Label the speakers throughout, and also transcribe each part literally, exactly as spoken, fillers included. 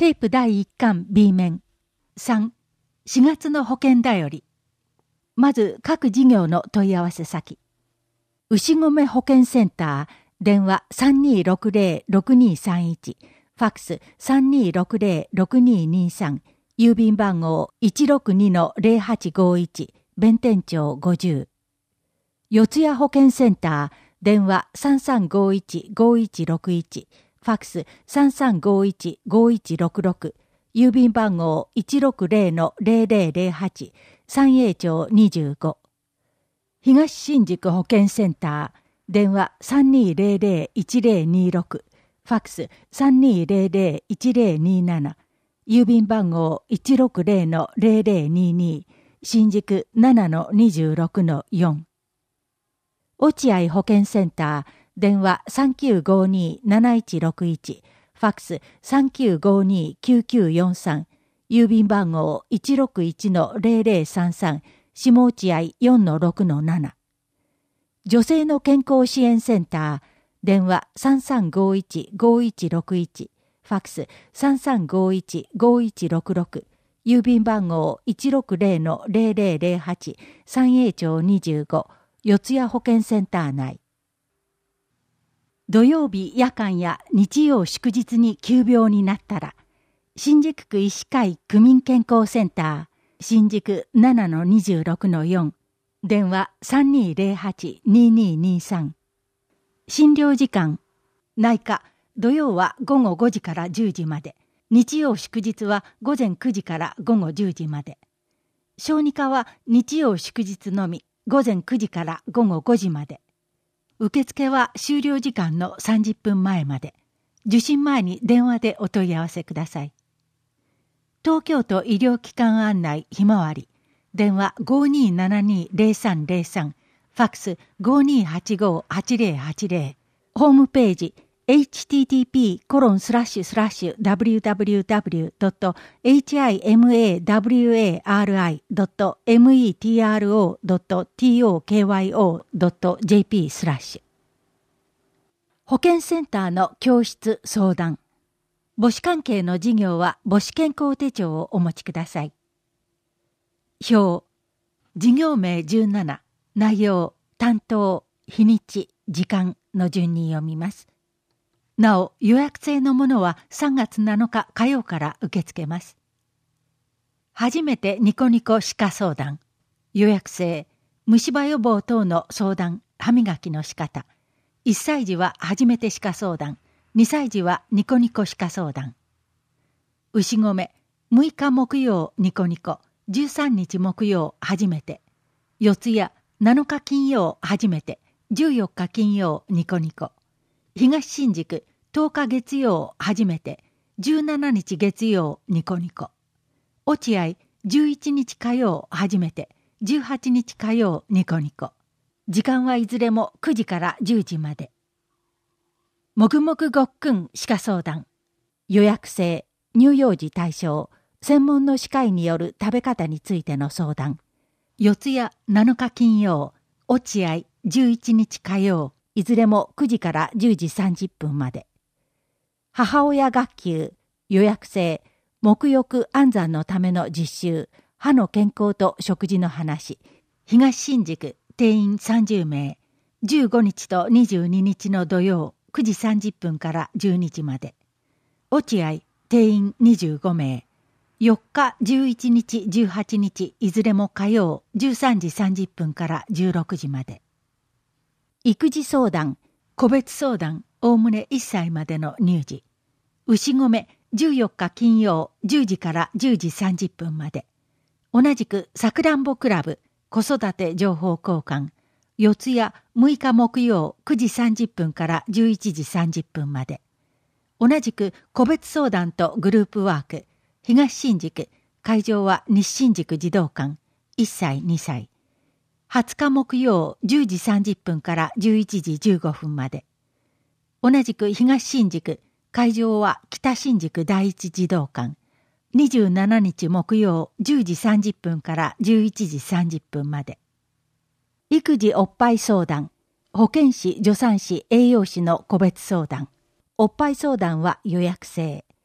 Speaker 1: テープだいいっかん B 面。さん、しがつの保険だより。まず各事業の問い合わせ先。牛込保健センター、電話 さんにーろくぜろろくにーさんいち、ファックス さんにーろくぜろくにーにーさん、郵便番号 いちろくにのぜろはちごいち、弁天町ごじゅう。四谷保健センター、電話 さんさんごいちごいちろくいち、ファックス さんさんごいちごいちろくろく、郵便番号 いちろくぜろのぜろぜろぜろはち、三栄町にじゅうご。東新宿保健センター、電話 さんにーぜろぜろいちぜろにーろく、ファックス さんにーぜろぜろいちぜろにーなな、郵便番号 いちろくぜろのぜろぜろにーにー、新宿 ななのにじゅうろくのよん。落合保健センター、電話 さんきゅうごにーなないちろくいち、ファックス さんきゅうごにーきゅうきゅうよんさん、郵便番号 いちろくいちのぜろぜろさんさん、下落合 よんのろくのなな。女性の健康支援センター、電話 さんさんごいちごいちろくいち、ファックス さんさんごいちごいちろくろく、郵便番号 いちろくぜろのぜろぜろぜろはち、三栄町にじゅうご、四谷保健センター内。土曜日夜間や日曜祝日に急病になったら、新宿区医師会区民健康センター、新宿 ななのにじゅうろくのよん、電話 さんにーぜろはちにーにーにーさん。診療時間、内科、土曜はごごごじからじゅうじまで、日曜祝日はごぜんくじからごごじゅうじまで。小児科は日曜祝日のみ、ごぜんくじからごごごじまで。受付は終了時間のさんじゅっぷんまえまで。受診前に電話でお問い合わせください。東京都医療機関案内ひまわり。電話 ごにーななにーぜろさんぜろさん、ファックス ごにーはちごはちぜろはちぜろ、ホームページ エイチティーティーピーコロンスラッシュスラッシュダブリューダブリューダブリュードットエイチアイエムエーダブリューエーアールアイドットメトロドットトクドットジェーピースラッシュ。保健センターの教室相談。母子関係の事業は母子健康手帳をお持ちください。表、事業名じゅうなな、内容、担当、日にち、時間の順に読みます。なお、予約制のものはさんがつなのか火曜から受け付けます。初めてニコニコ歯科相談。予約制、虫歯予防等の相談、歯磨きの仕方。いっさい児は初めて歯科相談。にさい児はニコニコ歯科相談。牛込、むいか木曜ニコニコ。じゅうさんにち木曜初めて。四谷、なのか金曜初めて。じゅうよっか金曜ニコニコ。東新宿、とおか月曜初めて。じゅうしちにち月曜ニコニコ。落合、じゅういちにち火曜初めて。じゅうはちにち火曜ニコニコ。時間はいずれもくじからじゅうじまで。もぐもぐごっくん歯科相談。予約制、乳幼児対象。専門の歯科医による食べ方についての相談。四谷なのか金曜、落合じゅういちにち火曜、いずれもくじからじゅうじさんじゅっぷんまで。母親学級、予約制、沐浴安産のための実習、歯の健康と食事の話。東新宿、定員さんじゅうめい。じゅうごにちとにじゅうににちの土曜、くじさんじゅっぷんからじゅうにじまで。落合、定員にじゅうごめい。よっか、じゅういちにち、じゅうはちにち、いずれも火曜、じゅうさんじさんじゅっぷんからじゅうろくじまで。育児相談、個別相談、おおむねいっさいまでの乳児。牛込、じゅうよっか金曜、じゅうじからじゅうじさんじゅっぷんまで。同じく、さくらんぼクラブ、子育て情報交換。四谷、むいか木曜、くじさんじゅっぷんからじゅういちじさんじゅっぷんまで。同じく、個別相談とグループワーク。東新宿、会場は西新宿児童館、いっさい、にさい。はつか木曜、じゅうじさんじゅっぷんからじゅういちじじゅうごふんまで。同じく東新宿、会場は北新宿第一児童館、にじゅうしちにち木曜、じゅうじさんじゅっぷんからじゅういちじさんじゅっぷんまで。育児おっぱい相談、保健師、助産師、栄養士の個別相談。おっぱい相談は予約制。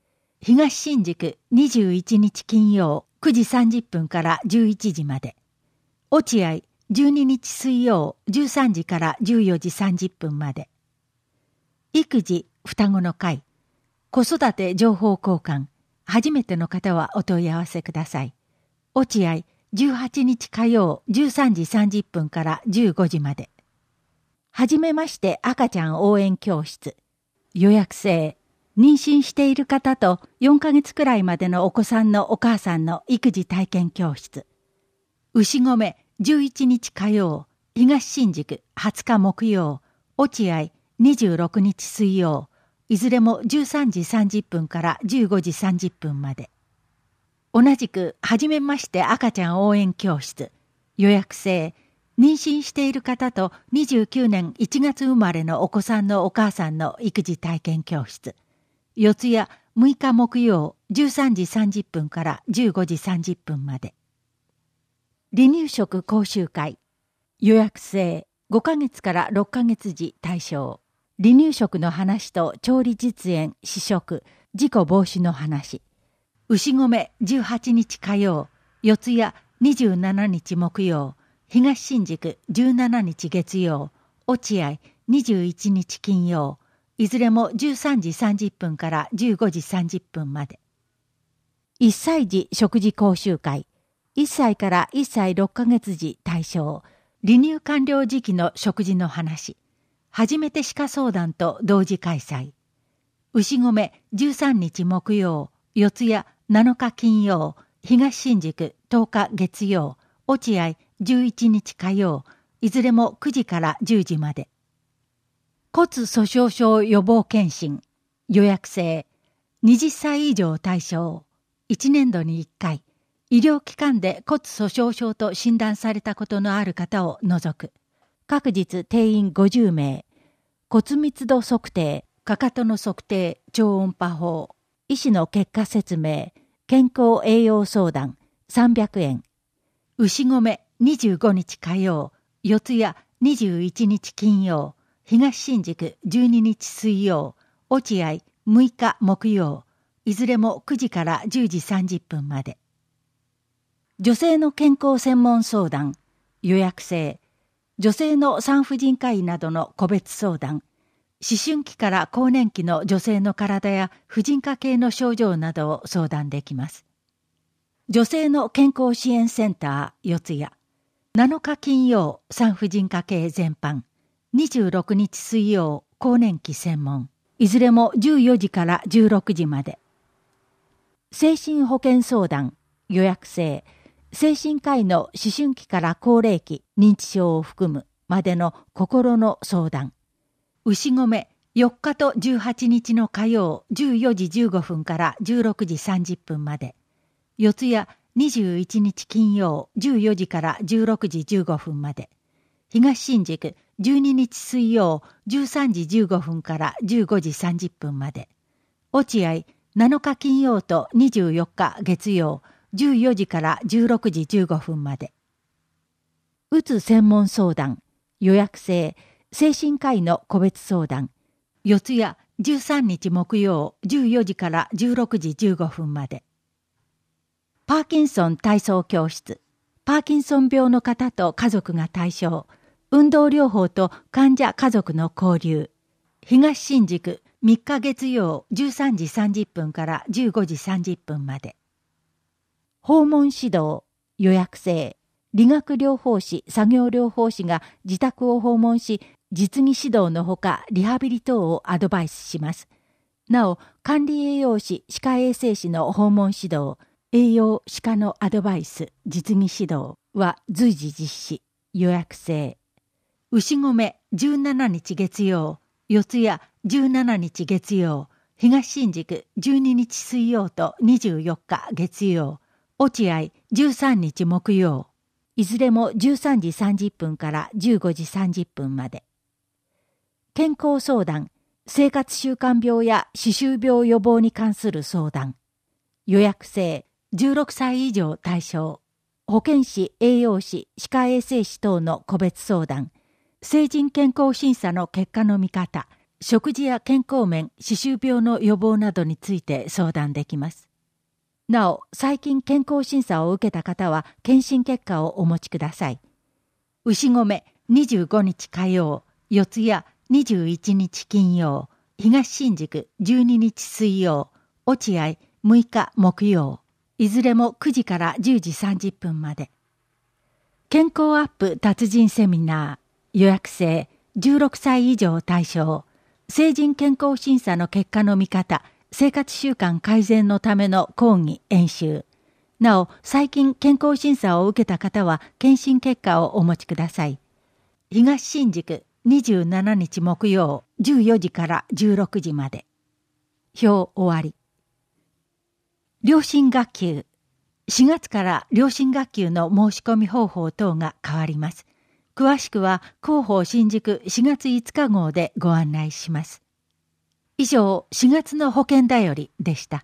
Speaker 1: 東新宿にじゅういちにち金曜くじさんじゅっぷんからじゅういちじまで。落合じゅうににち水曜じゅうさんじからじゅうよじさんじゅっぷんまで。育児双子の会、子育て情報交換、初めての方はお問い合わせください。落合じゅうはちにち火曜じゅうさんじさんじゅっぷんからじゅうごじまで。はじめまして赤ちゃん応援教室。予約制。妊娠している方とよんかげつくらいまでのお子さんのお母さんの育児体験教室。牛込じゅういちにち火曜、東新宿はつか木曜、落合にじゅうろくにち水曜、いずれもじゅうさんじさんじゅっぷんからじゅうごじさんじゅっぷんまで。同じくはじめまして赤ちゃん応援教室。予約制。妊娠している方とにじゅうきゅうねんいちがつ生まれのお子さんのお母さんの育児体験教室。四谷むいか木曜じゅうさんじさんじゅっぷんからじゅうごじさんじゅっぷんまで。離乳食講習会。予約制。ごかげつからろっかげつ時対象。離乳食の話と調理実演、試食、事故防止の話。牛込じゅうはちにち火曜、四谷にじゅうしちにち木曜、東新宿じゅうしちにち月曜、落合にじゅういちにち金曜、いずれもじゅうさんじさんじゅっぷんからじゅうごじさんじゅっぷんまで。いっさい児食事講習会。いっさいからいっさいろっかげつ時対象。離乳完了時期の食事の話。初めて歯科相談と同時開催。牛込じゅうさんにち木曜、四谷なのか金曜、東新宿とおか月曜、落合じゅういちにち火曜、いずれもくじからじゅうじまで。骨粗しょう症予防検診。予約制。はたち以上対象。いちねんどにいっかい。医療機関で骨粗しょう症と診断されたことのある方を除く。各日定員ごじゅうめい。骨密度測定、かかとの測定、超音波法。医師の結果説明、健康栄養相談、さんびゃくえん。牛込にじゅうごにち火曜、四谷にじゅういちにち金曜、東新宿じゅうににち水曜、落合むいか木曜、いずれもくじからじゅうじさんじゅっぷんまで。女性の健康専門相談、予約制。女性の産婦人科医などの個別相談、思春期から更年期の女性の体や婦人科系の症状などを相談できます。女性の健康支援センター四谷。なのか金曜産婦人科系全般。にじゅうろくにち水曜更年期専門。いずれもじゅうよじからじゅうろくじまで。精神保健相談、予約制。精神科医の思春期から高齢期、認知症を含むまでの心の相談。牛込よっかとじゅうはちにちの火曜じゅうよじじゅうごふんからじゅうろくじさんじゅっぷんまで。四谷にじゅういちにち金曜じゅうよじからじゅうろくじじゅうごふんまで。東新宿じゅうににち水曜じゅうさんじじゅうごふんからじゅうごじさんじゅっぷんまで。落合なのか金曜とにじゅうよっか月曜じゅうよじからじゅうろくじじゅうごふんまで。うつ専門相談、予約制、精神科医の個別相談、四谷じゅうさんにち木曜じゅうよじからじゅうろくじじゅうごふんまで。パーキンソン体操教室、パーキンソン病の方と家族が対象、運動療法と患者家族の交流、東新宿みっか月曜じゅうさんじさんじゅっぷんからじゅうごじさんじゅっぷんまで。訪問指導、予約制、理学療法士、作業療法士が自宅を訪問し、実技指導のほかリハビリ等をアドバイスします。なお、管理栄養士、歯科衛生士の訪問指導、栄養歯科のアドバイス、実技指導は随時実施、予約制。牛込じゅうしちにち月曜、四谷じゅうしちにち月曜、東新宿じゅうににち水曜とにじゅうよっか月曜、落合じゅうさんにち木曜、いずれもじゅうさんじさんじゅっぷんからじゅうごじさんじゅっぷんまで。健康相談、生活習慣病や歯周病予防に関する相談。予約制、じゅうろくさい以上対象。保健師、栄養士、歯科衛生士等の個別相談。成人健康審査の結果の見方、 食事や健康面、歯周病の予防などについて相談できます。なお、最近健康審査を受けた方は検診結果をお持ちください。牛込にじゅうごにち火曜、四谷にじゅういちにち金曜、東新宿じゅうににち水曜、落合むいか木曜、いずれもくじからじゅうじさんじゅっぷんまで。健康アップ達人セミナー、予約制、じゅうろくさい以上対象、成人健康審査の結果の見方、生活習慣改善のための講義演習。なお、最近健康審査を受けた方は検診結果をお持ちください。東新宿にじゅうしちにち木曜じゅうよじからじゅうろくじまで。表終わり。良心学級。しがつから良心学級の申し込み方法等が変わります。詳しくは広報新宿しがついつか号でご案内します。以上、しがつの保健だよりでした。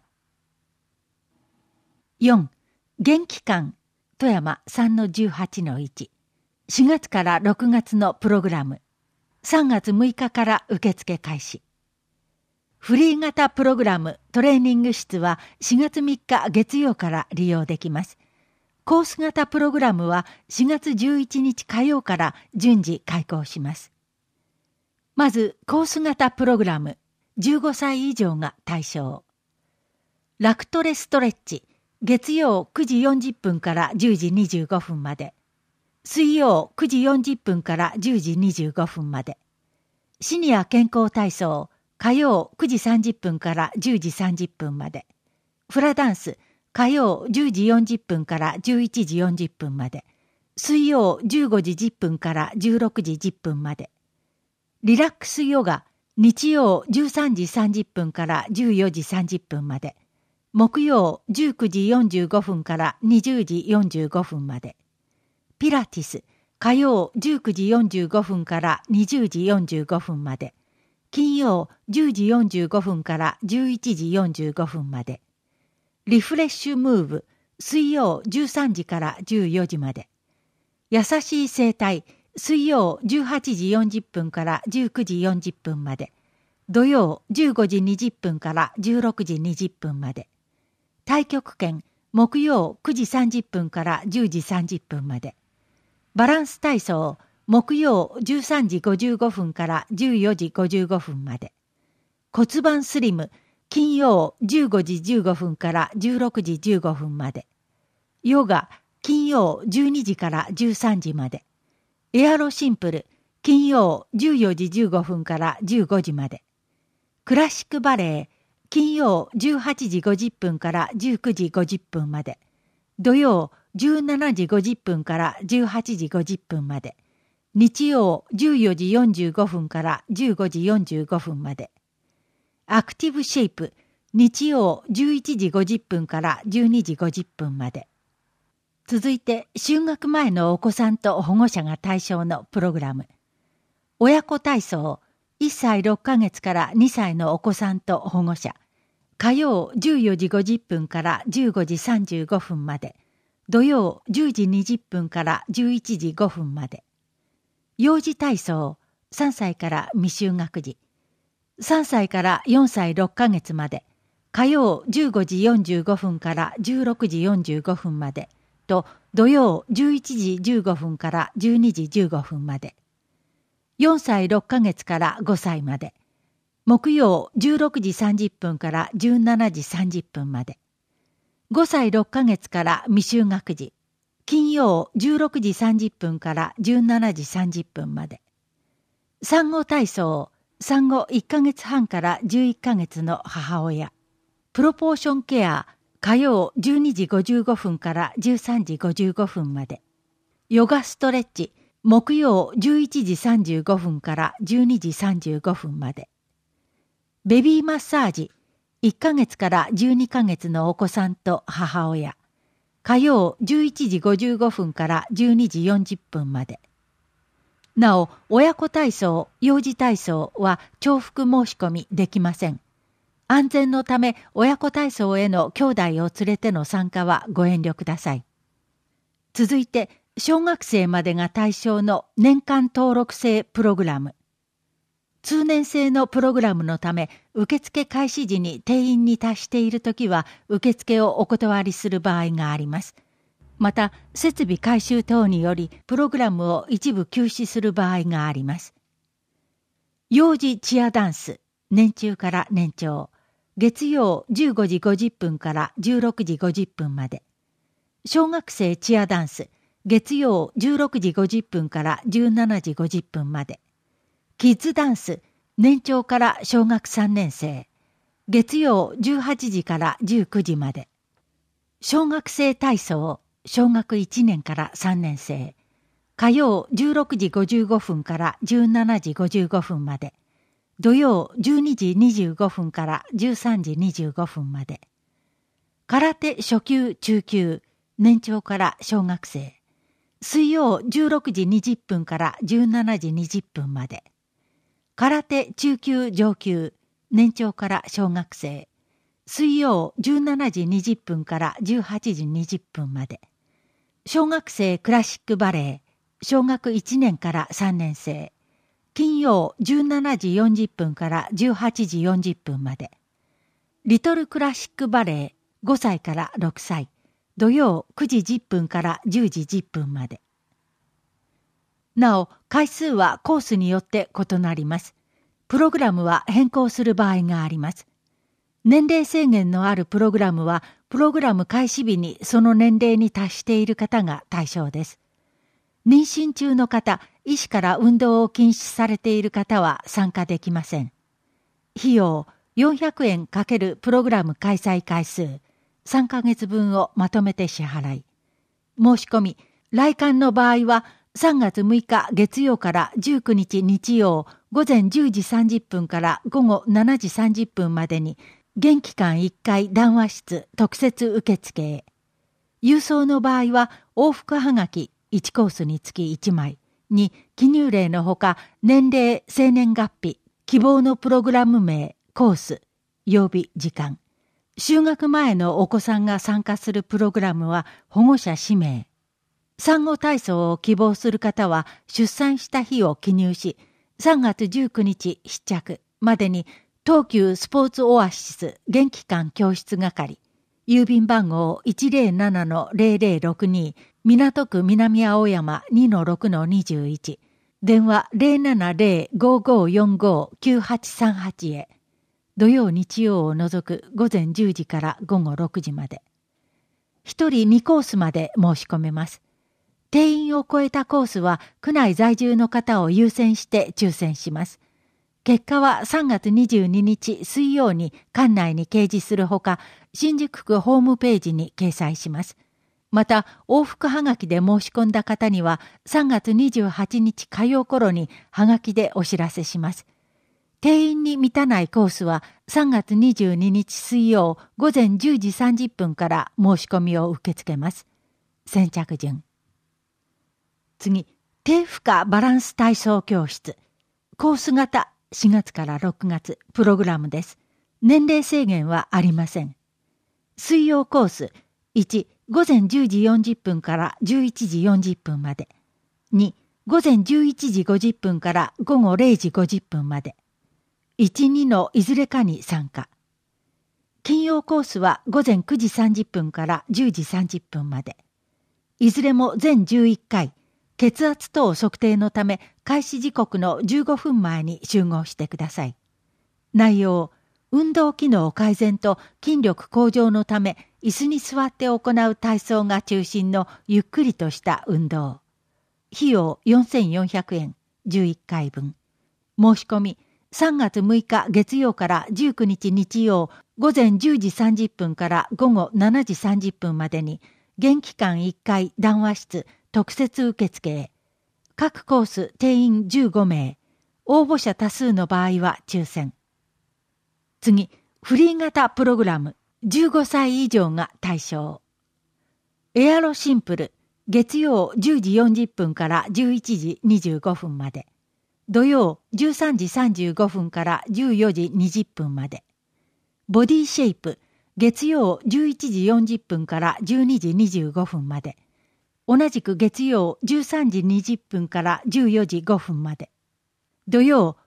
Speaker 1: よん. 元気館富山 さんのじゅうはちのいち。しがつからろくがつのプログラム。さんがつむいかから受付開始。フリー型プログラムトレーニング室はしがつみっか月曜から利用できます。コース型プログラムはしがつじゅういちにち火曜から順次開講します。まずコース型プログラム、じゅうごさい以上が対象。ラクトレストレッチ、月曜くじよんじゅっぷんからじゅうじにじゅうごふんまで。水曜くじよんじゅっぷんからじゅうじにじゅうごふんまで。シニア健康体操、火曜くじさんじゅっぷんからじゅうじさんじゅっぷんまで。フラダンス、火曜じゅうじよんじゅっぷんからじゅういちじよんじゅっぷんまで。水曜じゅうごじじゅっぷんからじゅうろくじじゅっぷんまで。リラックスヨガ、日曜じゅうさんじさんじゅっぷんからじゅうよじさんじゅっぷんまで。木曜じゅうくじよんじゅうごふんからにじゅうじよんじゅうごふんまで。ピラティス、火曜じゅうくじよんじゅうごふんからにじゅうじよんじゅうごふんまで。金曜じゅうじよんじゅうごふんからじゅういちじよんじゅうごふんまで。リフレッシュムーブ、水曜じゅうさんじからじゅうよじまで。優しい生態、水曜じゅうはちじよんじゅっぷんからじゅうくじよんじゅっぷんまで。土曜じゅうごじにじゅっぷんからじゅうろくじにじゅっぷんまで。太極拳、木曜くじさんじゅっぷんからじゅうじさんじゅっぷんまで。バランス体操、木曜じゅうさんじごじゅうごふんからじゅうよじごじゅうごふんまで。骨盤スリム、金曜じゅうごじじゅうごふんからじゅうろくじじゅうごふんまで。ヨガ、金曜じゅうにじからじゅうさんじまで。エアロシンプル、金曜じゅうよじじゅうごふんからじゅうごじまで。クラシックバレエ、金曜じゅうはちじごじゅっぷんからじゅうくじごじゅっぷんまで。土曜じゅうしちじごじゅっぷんからじゅうはちじごじゅっぷんまで。日曜じゅうよじよんじゅうごふんからじゅうごじよんじゅうごふんまで。アクティブシェイプ、日曜じゅういちじごじゅっぷんからじゅうにじごじゅっぷんまで。続いて、就学前のお子さんと保護者が対象のプログラム。親子体操、いっさいろっかげつからにさいのお子さんと保護者。火曜じゅうよじごじゅっぷんからじゅうごじさんじゅうごふんまで。土曜じゅうじにじゅっぷんからじゅういちじごふんまで。幼児体操、さんさいから未就学児。さんさいからよんさいろっかげつまで。火曜じゅうごじよんじゅうごふんからじゅうろくじよんじゅうごふんまで。と土曜じゅういちじじゅうごふんからじゅうにじじゅうごふんまで。よんさいろっかげつからごさいまで。木曜じゅうろくじさんじゅっぷんからじゅうしちじさんじゅっぷんまで。ごさいろっかげつから未就学児。金曜じゅうろくじさんじゅっぷんからじゅうしちじさんじゅっぷんまで。産後体操、産後いっかげつはんからじゅういっかげつの母親。プロポーションケア、火曜じゅうにじごじゅうごふんからじゅうさんじごじゅうごふんまで。ヨガストレッチ、木曜じゅういちじさんじゅうごふんからじゅうにじさんじゅうごふんまで。ベビーマッサージ、いっかげつからじゅうにかげつのお子さんと母親。火曜じゅういちじごじゅうごふんからじゅうにじよんじゅっぷんまで。なお、親子体操、幼児体操は重複申し込みできません。安全のため親子体操への兄弟を連れての参加はご遠慮ください。続いて、小学生までが対象の年間登録制プログラム。 通年制のプログラムのため、受付開始時に定員に達しているときは、受付をお断りする場合があります。また、設備改修等により、プログラムを一部休止する場合があります。幼児チアダンス、年中から年長。月曜じゅうごじごじゅっぷんからじゅうろくじごじゅっぷんまで。小学生チアダンス、月曜じゅうろくじごじゅっぷんからじゅうしちじごじゅっぷんまで。キッズダンス、年長から小学さんねん生。月曜じゅうはちじからじゅうくじまで。小学生体操、小学いちねんからさんねん生。火曜じゅうろくじごじゅうごふんからじゅうしちじごじゅうごふんまで。土曜じゅうにじにじゅうごふんからじゅうさんじにじゅうごふんまで。空手初級中級、年長から小学生。水曜じゅうろくじにじゅっぷんからじゅうしちじにじゅっぷんまで。空手中級上級、年長から小学生。水曜じゅうしちじにじゅっぷんからじゅうはちじにじゅっぷんまで。小学生クラシックバレエ、小学いちねんからさんねん生。金曜じゅうしちじよんじゅっぷんからじゅうはちじよんじゅっぷんまで。リトルクラシックバレエ、ごさいからろくさい。土曜くじじゅっぷんからじゅうじじゅっぷんまで。なお、回数はコースによって異なります。プログラムは変更する場合があります。年齢制限のあるプログラムは、プログラム開始日にその年齢に達している方が対象です。妊娠中の方、医師から運動を禁止されている方は参加できません。費用よんひゃくえん×プログラム開催回数、さんかげつぶんをまとめて支払い。申し込み、来館の場合は、さんがつむいか月曜からじゅうくにち日曜午前じゅうじさんじゅっぷんから午後しちじさんじゅっぷんまでに現期間いっかい談話室特設受付へ。郵送の場合は往復はがきいちコースにつきいちまいに記入例のほか年齢、生年月日、希望のプログラム名、コース、曜日、時間。就学前のお子さんが参加するプログラムは保護者氏名。産後体操を希望する方は出産した日を記入し、さんがつじゅうくにち必着までに東急スポーツオアシス現期間教室係、郵便番号 いちぜろななのぜろぜろろくに 港区南青山 にのろくのにじゅういち、電話 ゼロななゼロ ごーごーよんごー きゅうはちさんはち へ。土曜日曜を除く午前じゅうじから午後ろくじまで。ひとりにコースまで申し込めます。定員を超えたコースは区内在住の方を優先して抽選します。結果はさんがつにじゅうににち水曜に館内に掲示するほか、新宿区ホームページに掲載します。また、往復はがきで申し込んだ方にはさんがつにじゅうはちにち火曜頃にはがきでお知らせします。定員に満たないコースはさんがつにじゅうににち水曜午前じゅうじさんじゅっぷんから申し込みを受け付けます。先着順。次、低負荷バランス体操教室。コース型しがつからろくがつプログラムです。年齢制限はありません。水曜コースいち、午前じゅうじよんじゅっぷんからじゅういちじよんじゅっぷんまで。に、午前じゅういちじごじゅっぷんから午後れいじごじゅっぷんまで。いち、にのいずれかに参加。金曜コースは午前くじさんじゅっぷんからじゅうじさんじゅっぷんまで。いずれも全じゅういっかい。血圧等測定のため開始時刻のじゅうごふんまえに集合してください。内容、運動機能改善と筋力向上のため椅子に座って行う体操が中心のゆっくりとした運動。費用よんせんよんひゃくえん、じゅういっかいぶん。申し込み、さんがつむいか月曜からじゅうくにち日曜午前じゅうじさんじゅっぷんから午後しちじさんじゅっぷんまでに現期間いっかい談話室特設受付へ。各コース定員じゅうごめい。応募者多数の場合は抽選。次、フリー型プログラム。じゅうごさい以上が対象。エアロシンプル。月曜じゅうじよんじゅっぷんからじゅういちじにじゅうごふんまで。土曜じゅうさんじさんじゅうごふんからじゅうよじにじゅっぷんまで。ボディシェイプ。月曜じゅういちじよんじゅっぷんからじゅうにじにじゅうごふんまで。同じく月曜じゅうさんじにじゅっぷんからじゅうよじごふんまで。土曜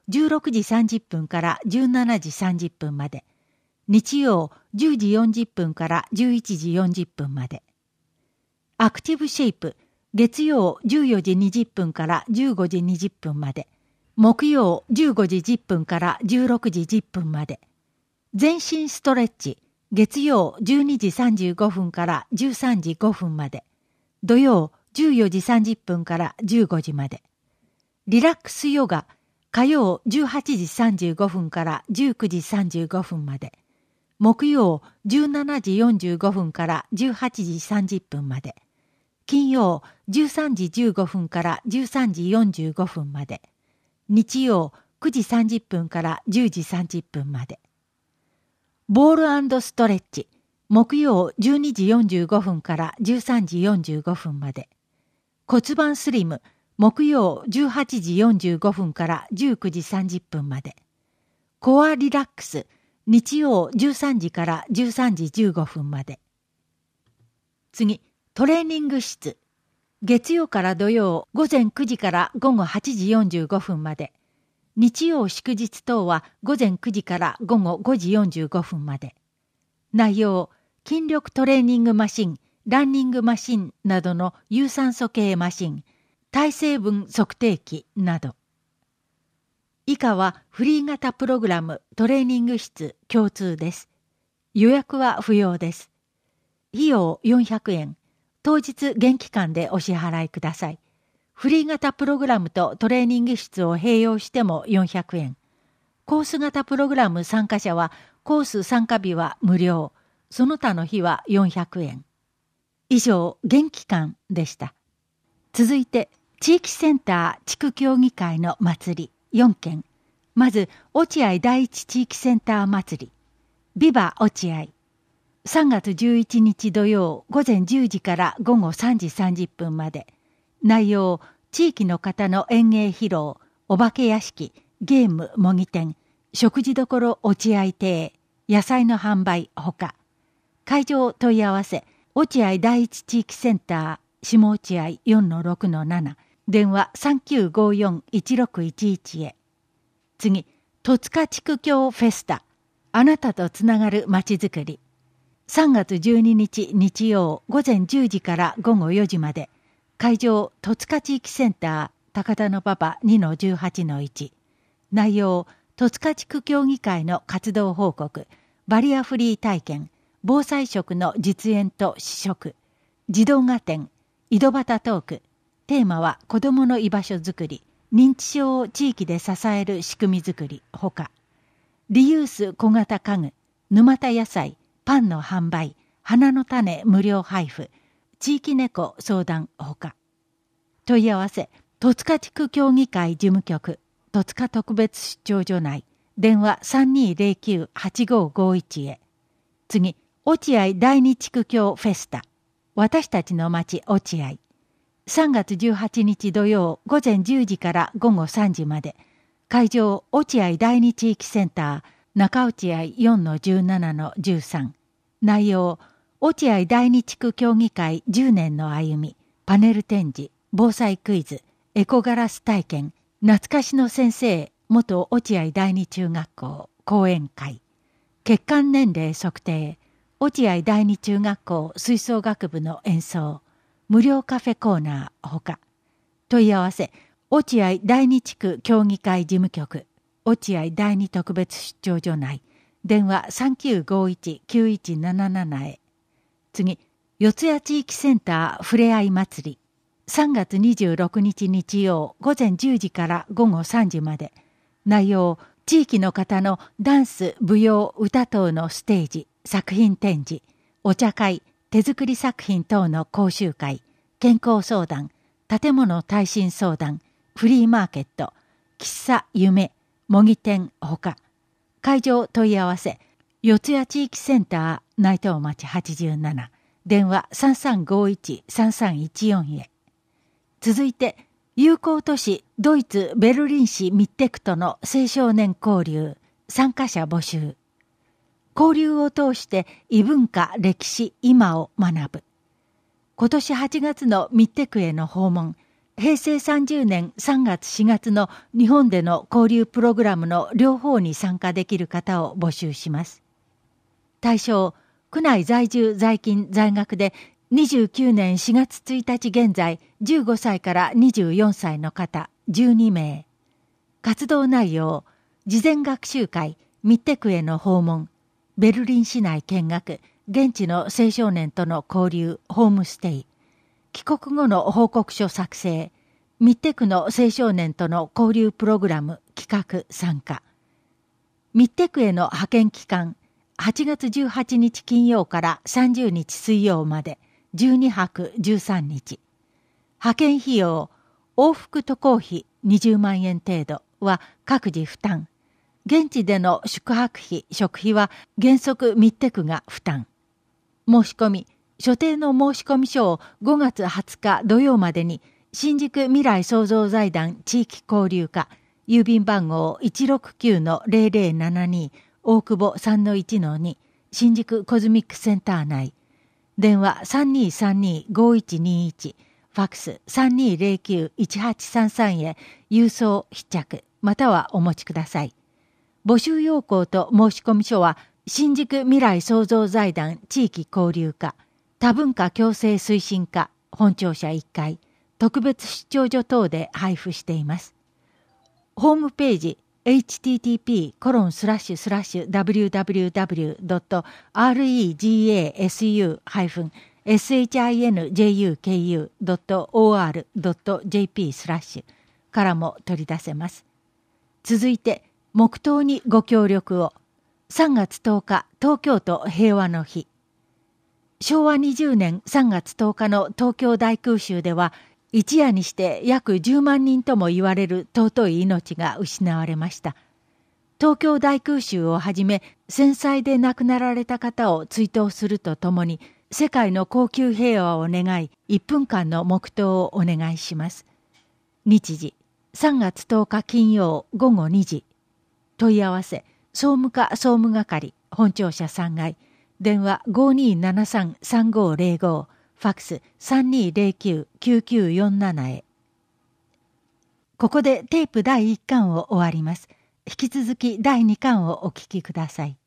Speaker 1: じゅうろくじさんじゅっぷんからじゅうしちじさんじゅっぷんまで、日曜じゅうじよんじゅっぷんからじゅういちじよんじゅっぷんまで。アクティブシェイプ、月曜じゅうよじにじゅっぷんからじゅうごじにじゅっぷんまで、木曜じゅうごじじゅっぷんからじゅうろくじじゅっぷんまで。全身ストレッチ、月曜じゅうにじさんじゅうごふんからじゅうさんじごふんまで。土曜じゅうよじさんじゅっぷんからじゅうごじまで。リラックスヨガ、火曜じゅうはちじさんじゅうごふんからじゅうくじさんじゅうごふんまで。木曜じゅうしちじよんじゅうごふんからじゅうはちじさんじゅっぷんまで。金曜じゅうさんじじゅうごふんからじゅうさんじよんじゅうごふんまで。日曜くじさんじゅっぷんからじゅうじさんじゅっぷんまで。ボール&ストレッチ、木曜じゅうにじよんじゅうごふんからじゅうさんじよんじゅうごふんまで。骨盤スリム、木曜じゅうはちじよんじゅうごふんからじゅうくじさんじゅっぷんまで。コアリラックス、日曜じゅうさんじからじゅうさんじじゅうごふんまで。次、トレーニング室。月曜から土曜午前くじから午後はちじよんじゅうごふんまで。日曜祝日等は午前くじから午後ごじよんじゅうごふんまで。内容、筋力トレーニングマシン、ランニングマシンなどの有酸素系マシン、体成分測定器など。以下はフリー型プログラムトレーニング室共通です。予約は不要です。費用よんひゃくえん。当日現期間でお支払いください。フリー型プログラムとトレーニング室を併用してもよんひゃくえん。コース型プログラム参加者はコース参加日は無料。その他の日はよんひゃくえん。以上、現期間でした。続いて、地域センター地区協議会の祭りよんけん。まず、落合第一地域センター祭り。ビバ落合。さんがつじゅういちにち土曜午前じゅうじから午後さんじさんじゅっぷんまで。内容、地域の方の演芸披露、お化け屋敷、ゲーム模擬店、食事処落合亭、野菜の販売ほか。会場問い合わせ、落合第一地域センター、下落合 よんのろくのなな、電話 さんきゅうごよんいちろくいちいち へ。次、戸塚地区協フェスタ、あなたとつながるまちづくり。さんがつじゅうににち日曜午前じゅうじから午後よじまで。会場戸塚地域センター高田の馬場 にのじゅうはちのいち。内容、戸塚地区協議会の活動報告、バリアフリー体験、防災食の実演と試食、児童画展、井戸端トーク。テーマは子どもの居場所づくり、認知症を地域で支える仕組みづくりほか。リユース小型家具、沼田野菜、パンの販売、花の種無料配布、地域猫相談ほか。問い合わせ、戸塚地区協議会事務局、戸塚特別出張所内、電話 さんにーぜろきゅうはちごごいち へ。次、落合第二地区協フェスタ、私たちの町落合。さんがつじゅうはちにち土曜午前じゅうじから午後さんじまで。会場、落合第二地域センター、中落合 よんのじゅうななのじゅうさん。内容、落合第二地区協議会じゅうねんの歩み、パネル展示、防災クイズ、エコガラス体験、懐かしの先生、元落合第二中学校、講演会。血管年齢測定、落合第二中学校吹奏楽部の演奏、無料カフェコーナーほか。問い合わせ、落合第二地区協議会事務局、落合第二特別出張所内、電話 さんきゅうごいちきゅういちなななな へ。次、四谷地域センターふれあい祭り。さんがつにじゅうろくにち日曜午前じゅうじから午後さんじまで。内容、地域の方のダンス、舞踊、歌等のステージ、作品展示、お茶会、手作り作品等の講習会、健康相談、建物耐震相談、フリーマーケット、喫茶夢、模擬店ほか。会場問い合わせ、四谷地域センター内藤町はちじゅうなな、電話 さんさんごいちさんさんいちよん へ。続いて、友好都市ドイツベルリン市ミッテクとの青少年交流、参加者募集。交流を通して異文化、歴史、今を学ぶ。今年はちがつのミッテクへの訪問、 へいせいさんじゅうねんさんがつしがつの日本での交流プログラムの両方に参加できる方を募集します。対象、区内在住在勤在学でにじゅうきゅうねんしがつついたち現在じゅうごさいからにじゅうよんさいの方じゅうにめい。活動内容、事前学習会、ミッテクへの訪問、ベルリン市内見学、現地の青少年との交流、ホームステイ、帰国後の報告書作成、ミッテクの青少年との交流プログラム企画参加。ミッテクへの派遣期間、はちがつじゅうはちにち金曜からさんじゅうにち水曜までじゅうにはくじゅうさんにち。派遣費用、往復渡航費にじゅうまんえん程度は各自負担。現地での宿泊費、食費は原則ミッテクが負担。申し込み、所定の申込書をごがつはつか土曜までに新宿未来創造財団地域交流課郵便番号 いちろくきゅうのゼロゼロななに 大久保 さんのいちのに 新宿コズミックセンター内電話 さんにーさんにーごいちにいち ファックス さんにーゼロきゅういちはちさんさん へ郵送必着またはお持ちください。募集要項と申込書は新宿未来創造財団地域交流課多文化共生推進課本庁舎いっかい特別出張所等で配布しています。ホームページ エイチティーティーピーコロンスラッシュスラッシュダブリューダブリューダブリュードットアールイージーエーエスユーハイフンエスエイチアイエヌジェイユーケーユードットオーアールドットジェーピースラッシュからも取り出せます。続いて黙祷にご協力を。さんがつとおか東京都平和の日。しょうわにじゅうねんさんがつとおかの東京大空襲では一夜にして約じゅうまんにんとも言われる尊い命が失われました。東京大空襲をはじめ戦災で亡くなられた方を追悼するとともに世界の恒久平和を願いいっぷんかんの黙祷をお願いします。日時さんがつとおか金曜ごごにじ。問い合わせ総務課総務係本庁舎さんがい電話 ごにーななさんさんごーゼロご ファックス さんにーゼロきゅうきゅうきゅうよんなな へ。ここでテープだいいっかんを終わります。引き続きだいにかんをお聞きください。